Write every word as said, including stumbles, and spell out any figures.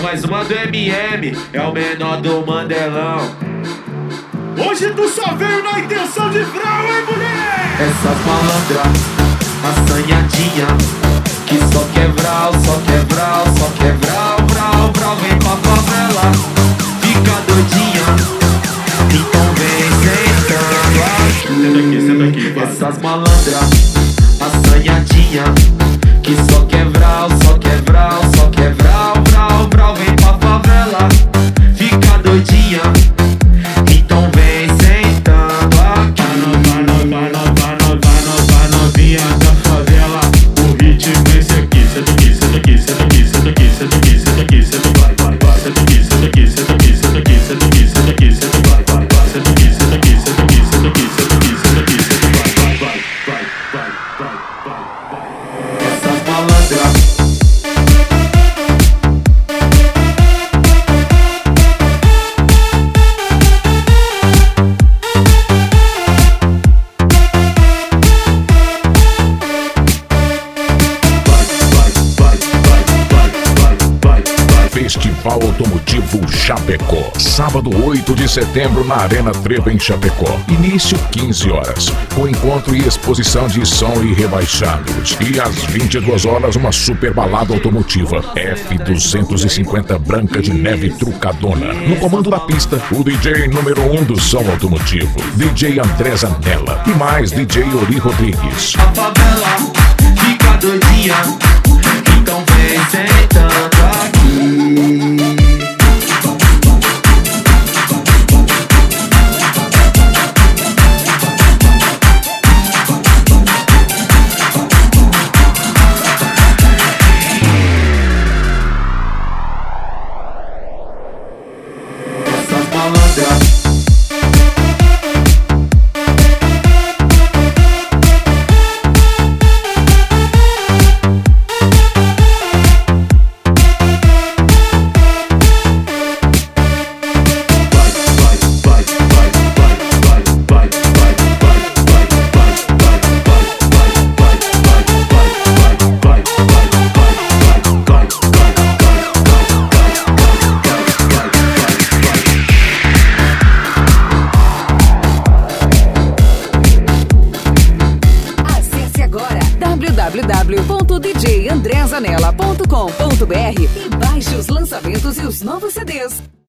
mais uma do M M, é o menor do Mandelão. Hoje tu só veio na intenção de frau, hein, mulher? Essas malandras, assanhadinha, que só quer vral, só quer vral, só quer vral, vral, vral. Vem pra favela, fica doidinha, então vem sentando aqui. Senta aqui, senta aqui, vai. Essas malandras, assanhadinha, que só quer vral, só quer vral, só quer vral, vral, vral. Vem pra favela, fica doidinha, então vem sentando aqui. Vai nova, nova, nova, nova, novinha da favela. O ritmo é esse aqui. Senta aqui, senta aqui, senta aqui, senta aqui, senta aqui, senta aqui, senta vai, vai, vai. Senta aqui, senta aqui, senta aqui, senta aqui, senta aqui, senta aqui, senta vai, vai, vai. Senta aqui, senta aqui, senta aqui, senta aqui, senta aqui, senta aqui, senta vai, vai, vai, vai, vai, vai, vai, vai. Essas malandras, Festival Automotivo Chapecó. Sábado oito de setembro na Arena Trevo em Chapecó. Início quinze horas. Com encontro e exposição de som e rebaixados. E às vinte e duas horas uma super balada automotiva F duzentos e cinquenta Branca de Neve Trucadona. No comando da pista, o D J número um do som automotivo, D J André Zanella. E mais D J Ori Rodrigues. a favela fica doidinha, então vem sentando aqui. Essas malandras, w w w ponto d j andré zanella ponto com ponto b r e baixe os lançamentos e os novos C Ds.